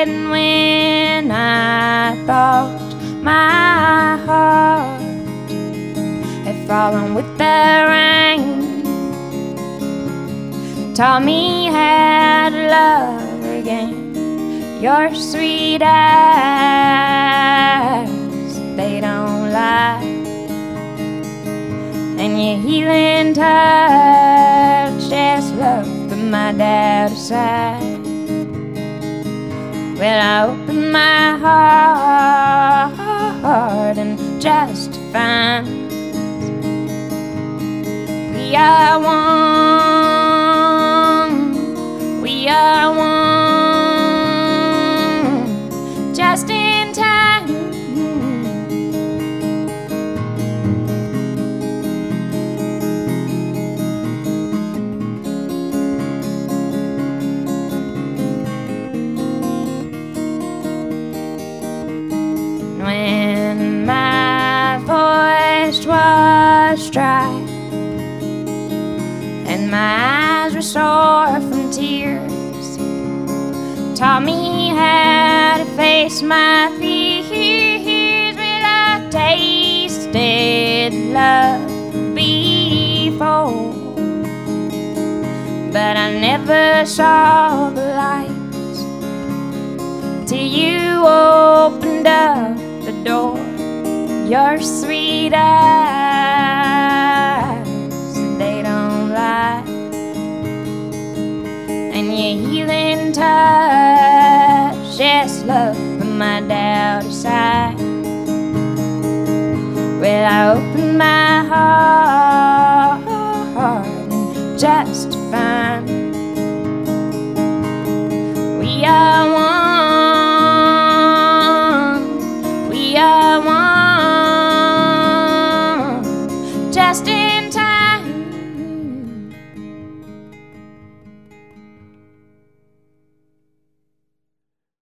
And when I thought my heart had fallen with the rain, taught me how to love again. Your sweet eyes, they don't lie, and your healing touch just love put my doubt aside. Well, I opened my heart and just to find we are one, we are one, just in time. When my voice was dry and my eyes were sore from tears, taught me how to face my fears. Well, I tasted love before, but I never saw the light till you opened up the door. Your sweet eyes, they don't lie, and your healing touch just love put my doubt aside. Well, I